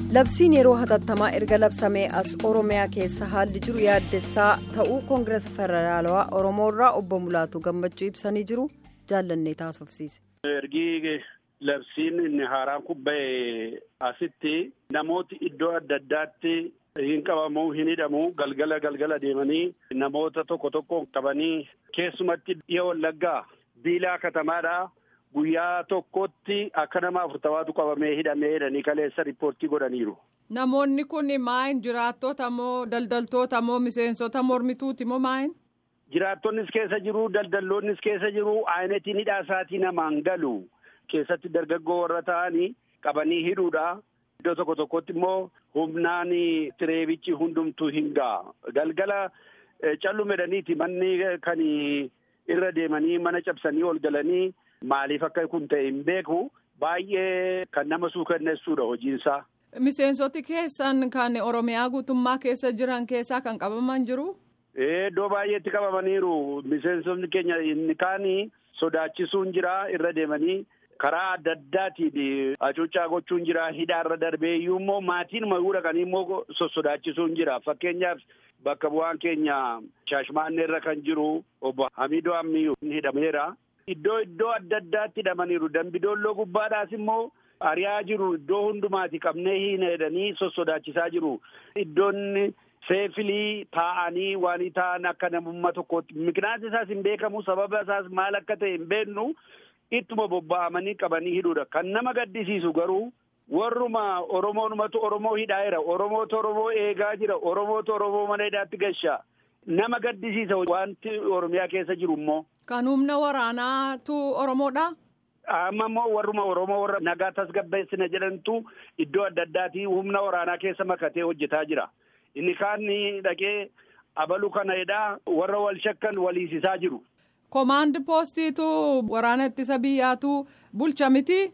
Labsiin yeroo hatattamaa erga labsamee as Oromiyaa keessa haalli jiru yaaddessaa ta'uu Koongireesa Federaalawaa Oromoorraa obbo Mulaatu Gammachuu ibsanii jiru. Jaallannee taasofsiise. Ergi labsiin inni haaraan kun ba'e asitti namooti iddoo adda addaatti hin qabamuu hin hidhamuu galgala deemanii namoota tokko qabanii keessumatti dhiya Wallaggaa Biilaa Katamaadhaa guyyaa tokkotti akka nama 40 qabamee hidhamee jedhanii kaleessa riippoortii godhaniiru. Namoonni kun maayin jiraattota moo daldaltoota moo miseensota mormituuti moo maayin? Jiraattonnis keessa jiru, daldalloonnis keessa jiru, ayinetiin hidhaa isaatii namaan galu. Keessatti dargaggoo warra ta'anii qabanii hidhuudha. Iddoo tokkotti immoo humnaan tireebichi hundumtuu hin ga'a. Galgala callumedhaniiti manni kan irra deemanii mana cabsanii ol galanii maaliif akka kun ta'e hin beeku. Baay'ee kan nama suukanneessuudha hojiinsaa. Miseensoti keessan kan Oromiyaa guutummaa keessa jiran keessaa kan qabaman jiru? Iddoo baay'eetti qabamaniiru. Miseensonni keenya inni kaanii sodaachisuun jira irra deemanii karaa adda addaatiin hacuuccaa gochuun jira. Hidhaarra darbeeyyuu immoo maatiin mayuu dhaqanii immoo sodaachisuun jira. Fakkeenyaaf bakka bu'aan keenya Shaashmaanneerra kan jiru obbo Hamidoo Ammiyyuu hidhameera. Iddoo adda addaatti hidhamaniiru. Dambidoolloo gubbaadhaas immoo ari'aa jiru. Iddoo hundumaati qabnee hin jedhanii sodaachisaa jiru. Iddoon seefilii taa'anii waan ta'an akka namummaa tokkootti miqnaas isaas hin beekamu, sababa isaas maal akka ta'e hin beeknu ittuma bobba'amanii qabanii hidhuudha. Kan nama gaddisiisu garuu warruma Oromoonumatu Oromoo hidhaa'eera. Oromootu Oromoo eegaa jira. Oromootu Oromoo mana hidhaatti gashaa. Nama gaddisiisa wanti Oromiyaa keessa jiru immoo. Kan humna waraanaatu Oromoodha? Amma immoo warruma Oromoo warra nagaa tasgabbeessina jedhantu iddoo adda addaatii humna waraanaa keessa makatee hojjetaa jira. Inni kaan dhaqee abaluu kana hidhaa warra wal shakkan waliisisaa jiru. Komaandi poostiitu waraana ittisa biyyaatu bulcha miti?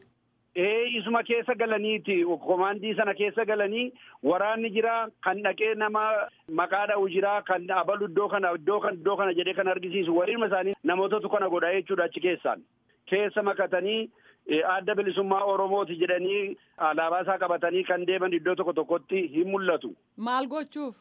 Isuma keessa galaniiti. Komaandii sana keessa galanii waraanni jira kan dhaqee nama maqaa dha'u jira kan abalu iddoo kana jedhee kan argisiisu waliin isaanii namootatu kana godhaa jechuudha achi keessaan. Keessa makatanii adda bilisummaa Oromooti jedhanii alaabaa isaa qabatanii kan deeman iddoo tokkotti hin mul'atu. Maal gochuuf?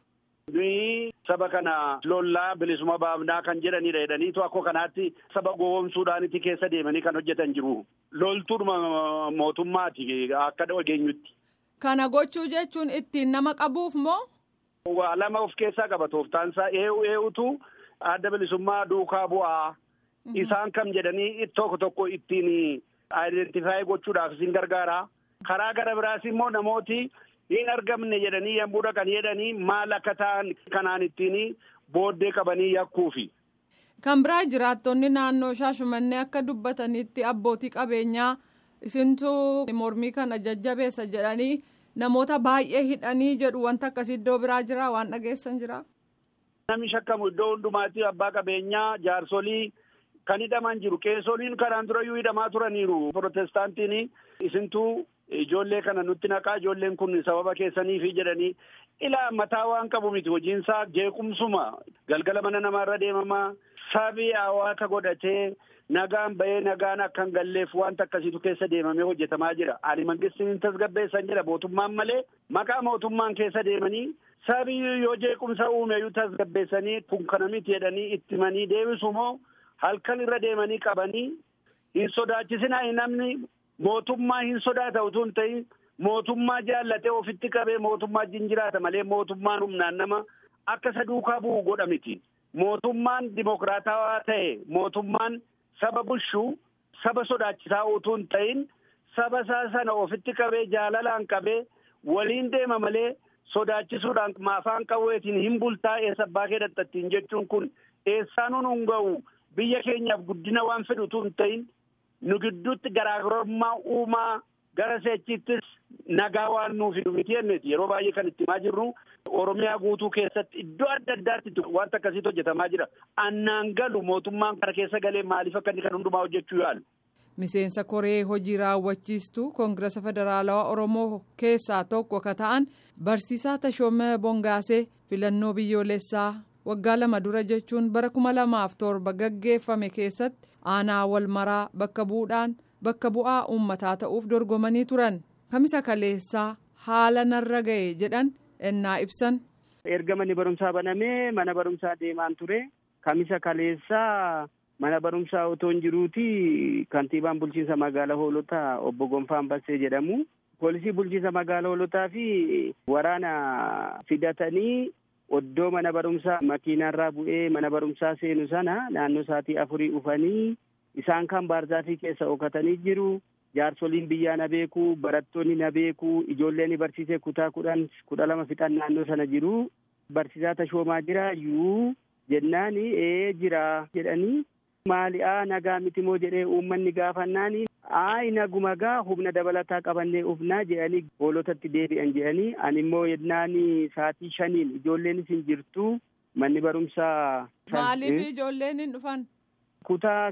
Saba kana lollaa bilisummaa baafnaa kan jedhanidha jedhaniitu akka kanaatti saba gowwoomsuudhaanitti keessa deemanii kan hojjetan jiru. Loltuudhuma mootummaati akka dhageenyutti. Kana gochuu jechuun ittiin nama qabuuf moo? Waa lama of keessaa qaba. Tooftaansaa ee'utu adda bilisummaa duukaa bu'aa. Isaan kam jedhanii tokko ittiin identifaayi gochuudhaaf isin gargaara. Karaa gara biraas immoo namooti hin argamne jedhanii yommuu dhaqan jedhanii maal akka ta'an kanaan ittiin booddee qabanii yakkuufi. Kan biraa jiraattonni naannoo Shaashumannee akka dubbatanitti abbootii qabeenyaa isintu mormii kana jajjabeessa jedhanii namoota baay'ee hidhanii jedhu wanta akkasii iddoo biraa jira waan dhageessan jira. Namni shakkamu iddoo hundumaatti abbaa qabeenyaa jaarsolii kan hidhaman jiru. Qeessoliin kanaan durayyuu hidhamaa turaniiru. Protestaantiin isintu ijoollee kana nutti naqaa ijoolleen kun sababa keessaniifi jedhanii ilaa mataa waan qabu miti hojiinsaa jeequmsuma galgala mana namaarra deemamaa sabii hawaasa godhatee nagaan bahee nagaan akka hin galleef wanta akkasiitu keessa deemamee hojjetamaa jira. Ani mangistiin tasgabbeessan jedha mootummaan malee maqaa mootummaan keessa deemanii sabii yoo jeequmsa uumeyyuu tasgabbeessanii kun kana miti jedhanii ittimanii deebisu moo halkan irra deemanii qabanii hin sodaachisinaa namni. Mootummaa hin sodaata utuu hin ta'in mootummaa jaallatee ofitti qabee mootummaa jiraata malee mootummaan humnaan nama akka isa duukaa bu'u godha miti. Mootummaan dimokiraatawaa ta'e mootummaan saba bulchuu saba sodaachisaa utuu hin ta'in saba isaa sana ofitti qabee jaalalaan qabee waliin deema malee sodaachisuudhaan afaan qawweetiin hin bultaa eessa abbaa kee dadhabsiin jechuun kun eessaanuun hin ga'u biyya keenyaaf guddina waan fedhu utuu hin ta'in. Nu gidduutti garaagarummaa uumaa gara seechittis nagaa waan nuuf hin miti jenneeti yeroo baay'ee kan itti himaa jirru Oromiyaa guutuu keessatti iddoo adda addaatti wanta akkasiitu hojjetamaa jira. Annaan galu mootummaan kana keessa galee maaliif akka inni kan hundumaa hojjechuu yaalu. Miseensa koree hojii raawwachiistuu Koongireesa Federaalawaa Oromoo keessaa tokko akka ta'an Barsiisaa Tashoomee Bongaasee filannoo biyyoolessaa waggaa 2 dura jechuun bara 2007 gaggeeffame keessatti aanaa wal maraa bakka bu'aa uummataa ta'uuf dorgomanii turan. Kamisa kaleessaa haala narra ga'e jedhan ennaa ibsan. Erga manni barumsaa banamee mana barumsaa deemaan ture. Kamisa kaleessaa mana barumsaa otoo hin jiruuti kantiibaan bulchiinsa magaalaa Hoolotaa obbo Gonfaa Ambassee jedhamu. Poolisii bulchiinsa magaalaa Hoolotaa fi waraana fidatanii oddoo mana barumsaa makiinaarraa bu'ee mana barumsaa seenu sana naannoo sa'aatii 4 dhufanii isaan kan baarzaafii keessa ookatanii jiru. Jaarsoliin biyyaa na beeku, barattoonni na beeku, ijoolleen barsiisee kutaa 10-12 fixan naannoo sana jiru. Barsiisaa Tashoomaa jira yuu jennaani jira jedhanii maali'aa nagaa miti moo jedhee uummanni gaafannaani naguma gaa humna dabalataa qabannee ufnaa jedhanii hoolotatti deebi'an jedhanii ani immoo yennaani sa'aatii 5 ijoolleenis hin jirtu manni barumsaa. Maaliif ijoolleen hin dhufan? Kutaa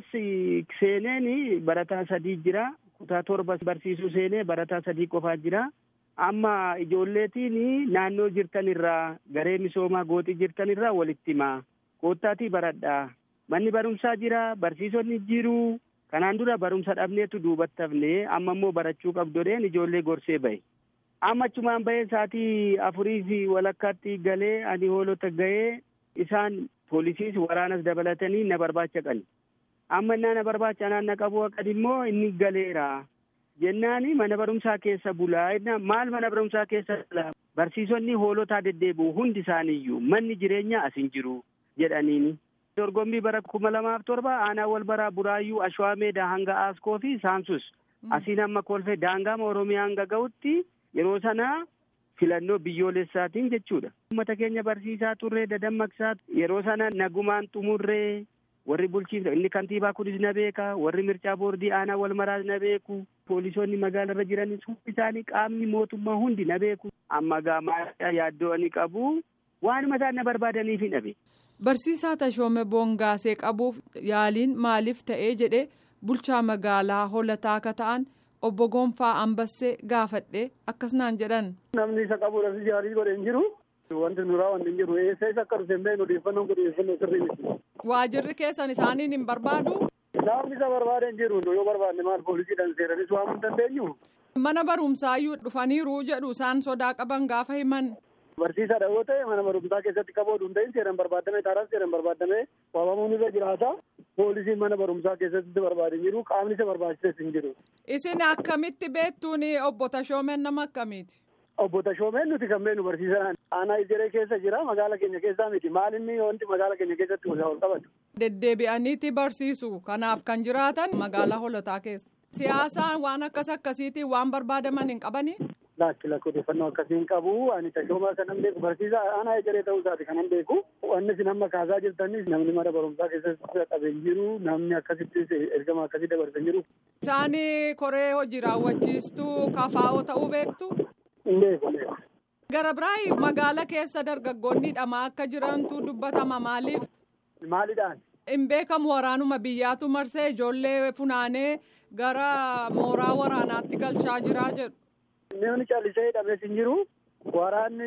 8 seeneen barataa 3 jira. Kutaa 7 barsiisuu seenee barataa 3 qofaa jira. Amma ijoolleetiin naannoo jirtanirraa garee misoomaa gootii jirtanirraa walitti himaa. Koottaatii baradhaa. Manni barumsaa jira, barsiisonni jiru. Kanaan dura barumsa dhabneetu duubatti hafnee amma immoo barachuu qabdodheen ijoollee gorsee bahe. Amma achumaan bahee sa'aatii 4 walakkaatti galee ani hoolota gahee isaan poolisiis waraanas dabalatanii na barbaachaqan. Amma innaa na barbaachanaan na qabu akka immoo inni galeera. Jennaani mana barumsaa keessa bulaa. Maal mana barumsaa keessa bulaa? Barsiisonni hoolotaa deddeebi'u hundi isaaniiyyuu manni jireenyaa as hin jiru jedhaniini. Dorgommii bara 2007 aanaa wal baraa Buraayyuu Ashwaa Meedaa hanga Aaskoo fi Saamsus asiin amma kolfee daangaama Oromiyaa hanga ga'utti yeroo sana filannoo biyyoolessaatiin jechuudha. Uummata keenya barsiisaa turree dadammaqsaa yeroo sana nagumaan xumurree warri bulchiinsa inni kantiibaa kunis na beeka warri mircaa boordii aanaa wal maraas na beeku poolisoonni magaalarra jiranis hundi isaanii qaamni mootummaa hundi na beeku. Amma gaamaa yaaddoo ani qabu waanuma isaan na barbaadaniif hin dhabe. Barsiisaa Tashoomee Bongaasee qabuuf yaaliin maaliif ta'ee jedhee bulchaa magaalaa Hoolotaa akka ta'an obbo Gonfaa Ambassee gaafadhee akkasnaan jedhan. Namni isa qabuudhaaf yaalii godhe hin jiru. Wanti nuraa wanti hin jiru. Eessa isa akka dhufe hin beeknu odeeffannoo sirrii miti. Waajirri keessan isaaniin hin barbaadu? Namni isa barbaade hin jiru. Yoo barbaadne maal poolisiidhaan seeranis waamuu hin dandeenyu. Mana barumsaayyuu dhufaniiru jedhu isaan sodaa qaban gaafa himan. Barsiisaadha yoo ta'e mana barumsaa keessatti qaboodhu hin ta'in seeraan barbaadamee taaraas seeraan barbaadamee waamamuun irra jiraata. Poolisiin mana barumsaa keessatti barbaade hin jiru. Qaamni isa barbaachises hin jiru. Isin akkamitti beektuun obbo Tashoomeen nama akkamiiti? Obbo Tashoomeen nuti kan beeknu barsiisaan aanaa Ijeree keessa jira magaala keenya keessaa miti. Maal inni wanti magaala keenya keessatti wal qabatu? Deddeebi'aniiti barsiisu kanaaf kan jiraatan magaalaa Hoolotaa keessa. Siyaasaan waan akkasiitiin waan barbaadaman hin qabanii? Lakkii odeeffannoo akkasiin qabu. Ani Tashoomaa kanan beeku barsiisaa aanaa Ijeree ta'uu isaati kanan beeku. Wanni isin amma kaasaa jirtanis namni mana barumsaa keessatti qabeen jiru namni akkasitti ergama akkasii dabarsan jiru. Isaan koree hojii raawwachiistuu kafaa'oo ta'uu beektu? Hin beeku. Gara biraa magaala keessa dargaggoonni hidhamaa akka jirantu dubbatama maaliif? Maalidhaan? Hin beekamu waraanuma biyyaatu marsee ijoollee funaanee gara mooraa waraanaatti galchaa jiraa jedhu. Namni callisee hidhames hin jiru. Waraanni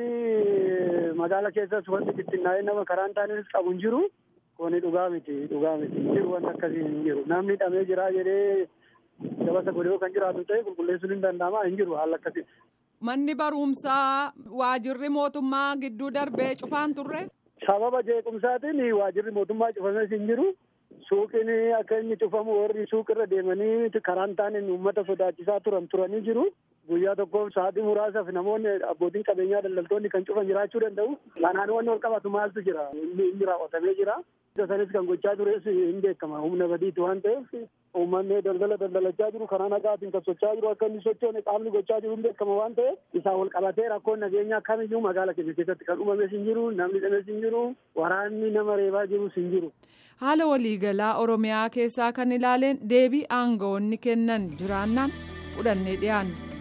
magaala keessas wanti bittinnaa'ee nama karaan taa'anis qabu hin jiru. Kuni dhugaa miti. Jiru wanti akkasii hin jiru. Namni hidhamee jira jedhee gabasa godhee kan jiraatu ta'e qulqulleessuun hin danda'ama hin jiru haala akkasii. Manni barumsaa waajirri mootummaa gidduu darbee cufaan turre? Sababa jeequmsaatiin waajirri mootummaa cufames hin jiru. Suuqiin akka inni cufamu warri suuqirra deemanii karaan taa'anii uummata sodaachisaa turanii jiru. Guyyaa tokkoof sa'aatii muraasaaf namoonni abbootiin qabeenyaa daldaltoonni kan cufan jiraachuu danda'u. Kanaan wanni wal qabatu maaltu jira? Inni raawwatamee jira. Sanis kan gochaa tures hin beekama. Humna badiitti waan ta'eef uummanni daldalachaa jiru karaa nagaatiin kan socho'aa jiru akka inni sochoone qaamni gochaa jiru hin beekama waan ta'eef isaan wal qabatee rakkoon nageenyaa kamiyyuu magaala keenya keessatti kan uumames hin jiru. Namni dhames hin jiru. Waraanni nama reebaa jirus hin jiru. Haala waliigalaa Oromiyaa keessaa kan ilaaleen deebii aangawoonni kennan jiraannaan fudhannee dhiyaanna.